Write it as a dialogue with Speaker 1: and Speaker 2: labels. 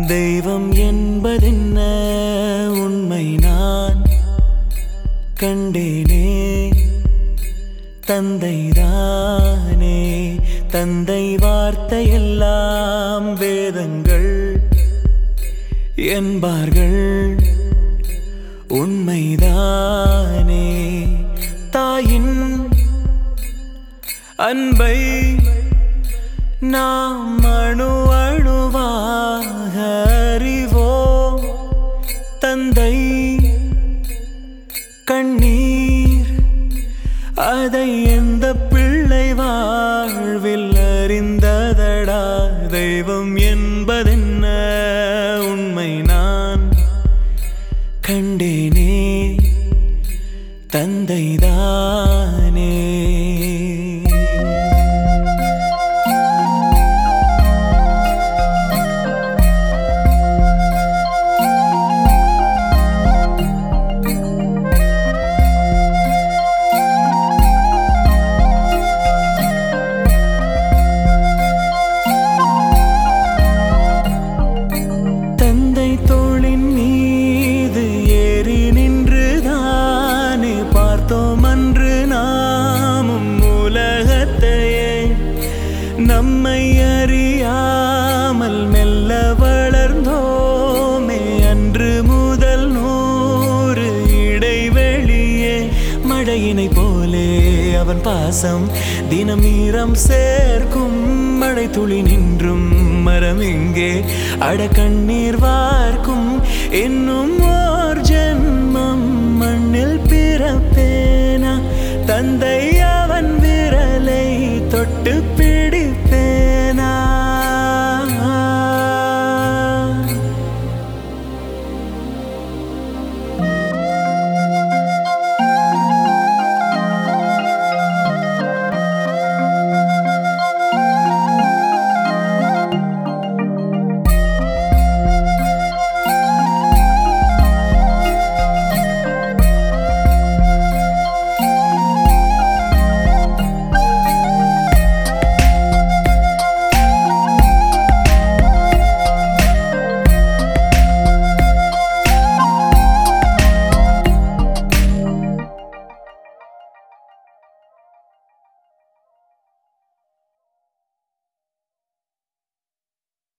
Speaker 1: தெய்வம் என்பதென்ன உண்மை நான் கண்டேனே. தந்தைதானே, தந்தை வார்த்தையெல்லாம் வேதங்கள் என்பார்கள். உண்மைதானே, தாயின் அன்பை நாம் அணு அணுவாக அறிவோம். தந்தை கண்ணீர் அதை எந்த பிள்ளை வாழ்வில் அறிந்ததடா. தெய்வம் என்பதென்ன உண்மை நான் கண்டேனே. தந்தைதானே. தந்தை தோளின் மீது ஏறி நின்றுதானே பார்த்தோம் அன்று நாமும் உலகத்தையே. நம்மை அறியாமல் மெல்ல வளர்ந்தோமே அன்று முதல் 100 இடைவெளியே. மழையினை போலே அவன் பாசம் தினம் ஈரம் சேர்க்கும். மழை துளி நின்றும் மரம் எங்கே அட கண்ணீர் வார்க்கும். இன்னும் ஓர் ஜென்மம் மண்ணில் பிறப்பேனா. தந்தை